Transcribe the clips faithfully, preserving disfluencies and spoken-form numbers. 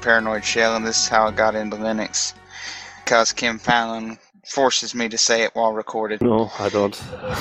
Paranoid Shell, and this is how I got into Linux. Because Kim Fallon forces me to say it while recorded. No, I don't.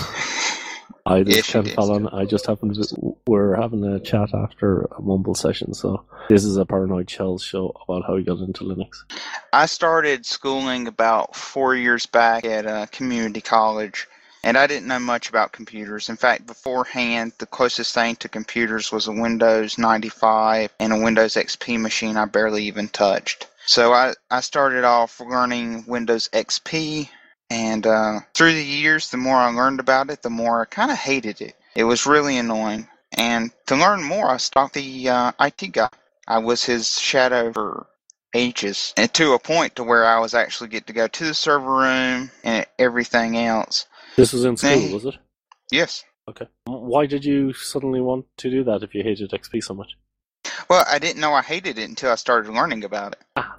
I just Yes, you Ken did. Fallon. I just happened to. We're having a chat after a Mumble session, so this is a Paranoid Shell show about how he got into Linux. I started schooling about four years back at a community college, and I didn't know much about computers. In fact, beforehand, the closest thing to computers was a Windows ninety-five and a Windows X P machine I barely even touched. So I, I started off learning Windows X P, and uh, through the years, the more I learned about it, the more I kind of hated it. It was really annoying. And to learn more, I stalked the uh, I T guy. I was his shadow for ages, and to a point to where I was actually get to go to the server room and everything else. This was in school, Hey. was it? Yes. Okay. Why did you suddenly want to do that if you hated X P so much? Well, I didn't know I hated it until I started learning about it. Ah.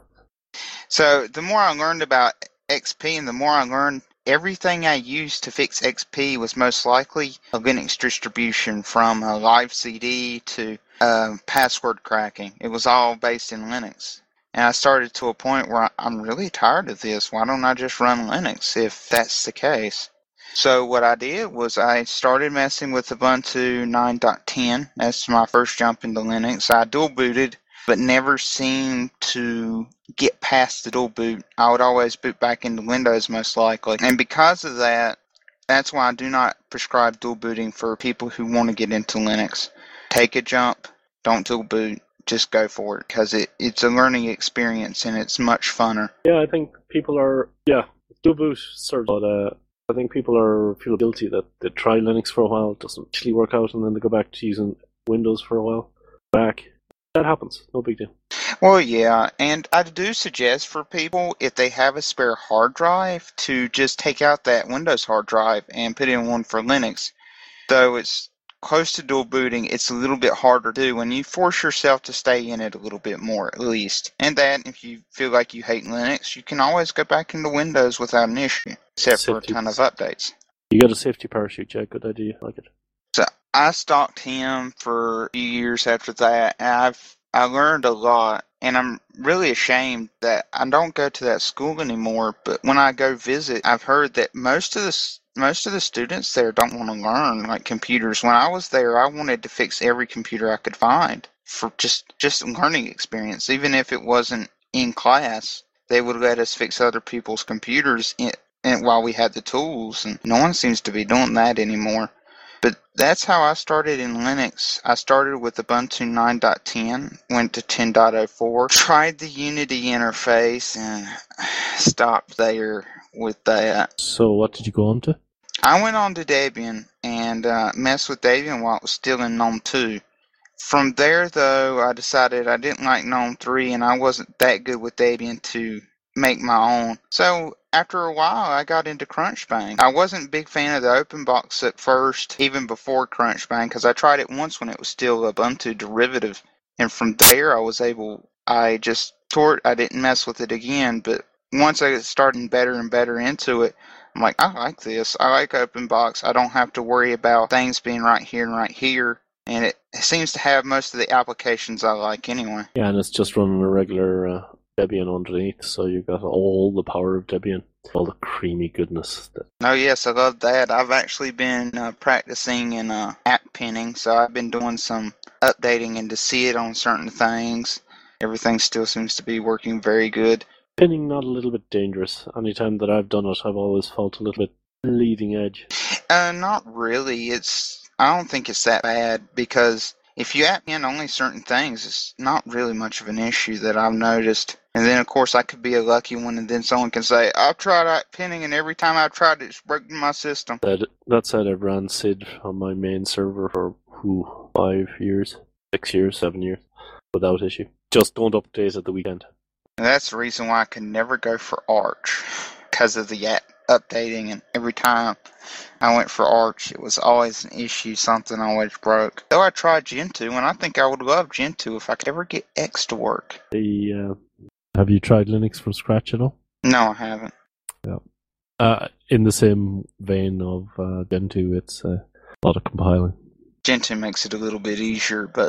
So the more I learned about X P and the more I learned, everything I used to fix X P was most likely a Linux distribution, from a live C D to uh, password cracking. It was all based in Linux. And I started to a point where I'm really tired of this. Why don't I just run Linux if that's the case? So what I did was I started messing with Ubuntu nine point ten. That's my first jump into Linux. I dual booted, but never seemed to get past the dual boot. I would always boot back into Windows most likely. And because of that, that's why I do not prescribe dual booting for people who want to get into Linux. Take a jump, don't dual boot. Just go for it, because it, it's a learning experience and it's much funner. Yeah, I think people are, yeah, dual boot serves, but uh, I think people are feel guilty that they try Linux for a while, it doesn't actually work out, and then they go back to using Windows for a while. Back. That happens, no big deal. Well, yeah, and I do suggest for people, if they have a spare hard drive, to just take out that Windows hard drive and put in one for Linux. Though it's close to dual booting, it's a little bit harder to do when you force yourself to stay in it a little bit more, at least. And that, if you feel like you hate Linux, you can always go back into Windows without an issue, except for a ton of updates. You got a safety parachute, yeah, good idea, I like it. So I stalked him for a few years after that, and I've I learned a lot, and I'm really ashamed that I don't go to that school anymore, but when I go visit, I've heard that most of the most of the students there don't want to learn, like, computers. When I was there, I wanted to fix every computer I could find for just, just learning experience. Even if it wasn't in class, they would let us fix other people's computers in, in, while we had the tools, and no one seems to be doing that anymore. But that's how I started in Linux. I started with Ubuntu nine point ten, went to ten point oh four, tried the Unity interface, and stopped there with that. So what did you go on to? I went on to Debian and uh, messed with Debian while it was still in GNOME two. From there, though, I decided I didn't like GNOME three, and I wasn't that good with Debian to make my own. So after a while, I got into Crunchbang. I wasn't a big fan of the OpenBox at first, even before Crunchbang, because I tried it once when it was still Ubuntu derivative. And from there, I was able, I just tore it. I didn't mess with it again, but once I started better and better into it, I'm like, I like this. I like OpenBox. I don't have to worry about things being right here and right here. And it seems to have most of the applications I like anyway. Yeah, and it's just running a regular uh, Debian underneath, so you've got all the power of Debian, all the creamy goodness. That... Oh, yes, I love that. I've actually been uh, practicing in uh, app pinning, so I've been doing some updating and to see it on certain things. Everything still seems to be working very good. Pinning not a little bit dangerous. Anytime that I've done it, I've always felt a little bit leading edge. Uh, not really. It's I don't think it's that bad, because if you app in only certain things, it's not really much of an issue that I've noticed. And then, of course, I could be a lucky one, and then someone can say, I've tried app pinning, and every time I've tried it, it's broken my system. That, that said, I've ran S I D on my main server for who, five years, six years, seven years, without issue. Just don't update at the weekend. And that's the reason why I could never go for Arch, because of the app updating, and every time I went for Arch, it was always an issue, something always broke. Though I tried Gentoo, and I think I would love Gentoo if I could ever get X to work. The, uh, have you tried Linux from scratch at all? No, I haven't. Yeah. Uh, in the same vein of uh, Gentoo, it's uh, a lot of compiling. Gentoo makes it a little bit easier, but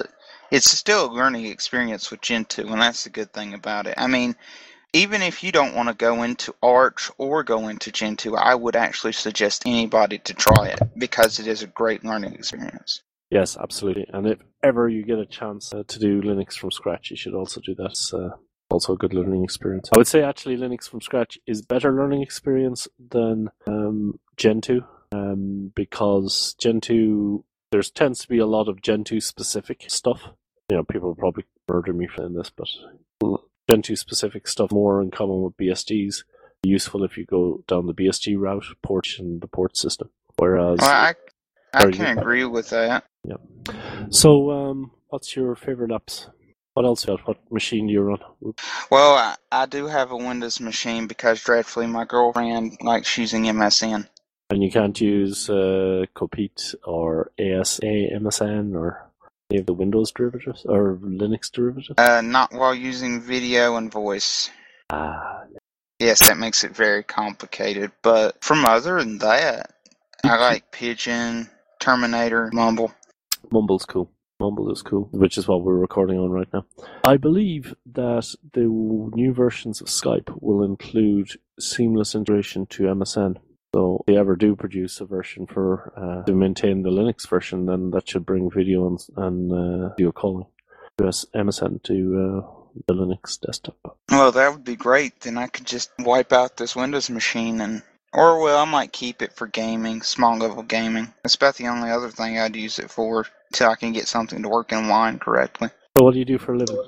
it's still a learning experience with Gentoo, and that's the good thing about it. I mean, even if you don't want to go into Arch or go into Gentoo, I would actually suggest anybody to try it because it is a great learning experience. Yes, absolutely. And if ever you get a chance uh, to do Linux from scratch, you should also do that. It's uh, also a good learning experience. I would say actually Linux from scratch is better learning experience than um, Gentoo, um, because Gentoo, there tends to be a lot of Gentoo specific stuff. You know, people will probably murder me for this, but Gentoo specific stuff more in common with B S Ds. Useful if you go down the B S D route, port and the port system. Whereas, well, I I Sorry, can you- agree with that. yeah. So, um, what's your favorite apps? What else you got? What machine do you run? Well, I, I do have a Windows machine because dreadfully my girlfriend likes using M S N. And you can't use uh, Copete or A S A M S N or any of the Windows derivatives or Linux derivatives? Uh, not while using video and voice. Ah, Yes, that makes it very complicated. But from other than that, I like Pigeon, Terminator, Mumble. Mumble's cool. Mumble is cool, which is what we're recording on right now. I believe that the new versions of Skype will include seamless integration to M S N. So if they ever do produce a version for uh, to maintain the Linux version, then that should bring video and, and uh, video calling to M S N to uh, the Linux desktop. Well, that would be great. Then I could just wipe out this Windows machine and... Or, well, I might keep it for gaming, small-level gaming. That's about the only other thing I'd use it for until I can get something to work in line correctly. So what do you do for a living?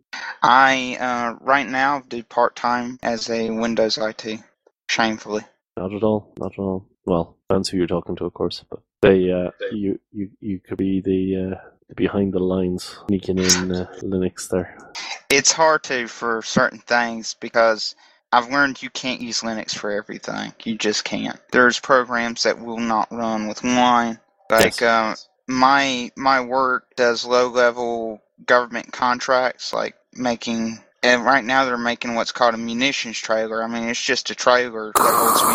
I, uh, right now, do part-time as a Windows I T, shamefully. Not at all. Not at all. Well, depends who you're talking to, of course. But they, uh, you, you, you could be the, uh, the behind the lines sneaking in uh, Linux there. It's hard to for certain things because I've learned you can't use Linux for everything. You just can't. There's programs that will not run with Wine. Like, Yes. uh, my my work does low-level government contracts, like making... And right now they're making what's called a munitions trailer. I mean, it's just a trailer that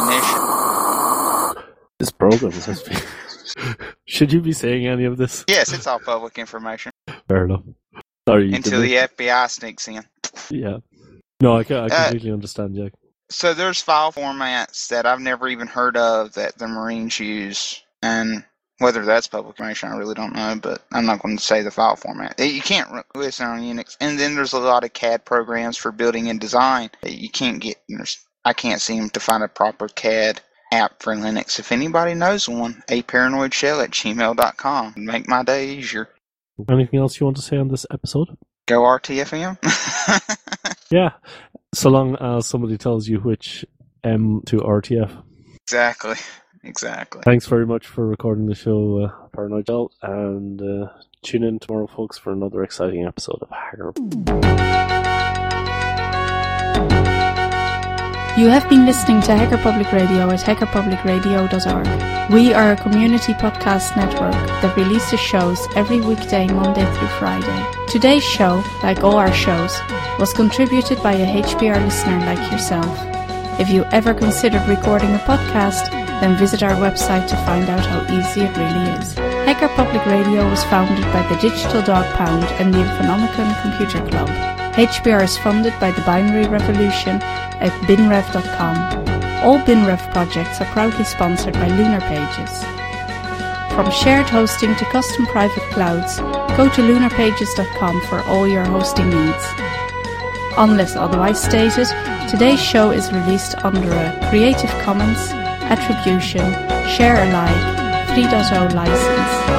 holds munitions. This program is... Should you be saying any of this? Yes, it's all public information. Fair enough. Sorry. Until the F B I sneaks in. Yeah. No, I, ca- I Uh, completely understand, Jack. So there's file formats that I've never even heard of that the Marines use, and whether that's public information, I really don't know, but I'm not going to say the file format. You can't re- listen on Unix. And then there's a lot of C A D programs for building and design that you can't get. there's- I can't seem to find a proper C A D app for Linux. If anybody knows one, a paranoid shell at gmail dot com. Make my day easier. Anything else you want to say on this episode? Go R T F M. Yeah. So long as somebody tells you which M to R T F. Exactly. Exactly. Thanks very much for recording the show, uh, Paranoid Shell, and uh, tune in tomorrow, folks, for another exciting episode of Hacker. You have been listening to Hacker Public Radio at hacker public radio dot org. We are a community podcast network that releases shows every weekday, Monday through Friday. Today's show, like all our shows, was contributed by a H P R listener like yourself. If you ever considered recording a podcast, then visit our website to find out how easy it really is. Hacker Public Radio was founded by the Digital Dog Pound and the Infonomicon Computer Club. H P R is funded by the Binary Revolution at binrev dot com. All BinRev projects are proudly sponsored by Lunar Pages. From shared hosting to custom private clouds, go to lunar pages dot com for all your hosting needs. Unless otherwise stated, today's show is released under a Creative Commons Attribution Share Alike three point oh license.